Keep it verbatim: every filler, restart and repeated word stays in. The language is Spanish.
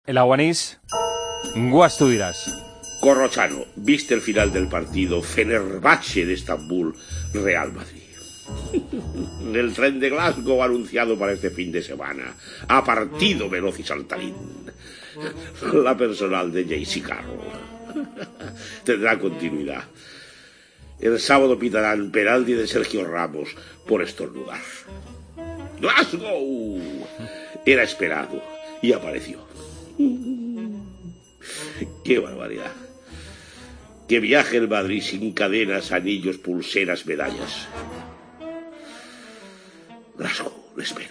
El Aguanís, Guas, tú dirás. Corrochano, ¿viste el final del partido Fenerbahce de Estambul, Real Madrid? El tren de Glasgow anunciado para este fin de semana. A partido veloz y saltarín. La personal de J C Carroll. Tendrá continuidad. El sábado pitarán penalti de Sergio Ramos por estornudar. ¡Glasgow! Era esperado y apareció. ¡Qué barbaridad! Que viaje el Madrid sin cadenas, anillos, pulseras, medallas. Glasgow lo espera.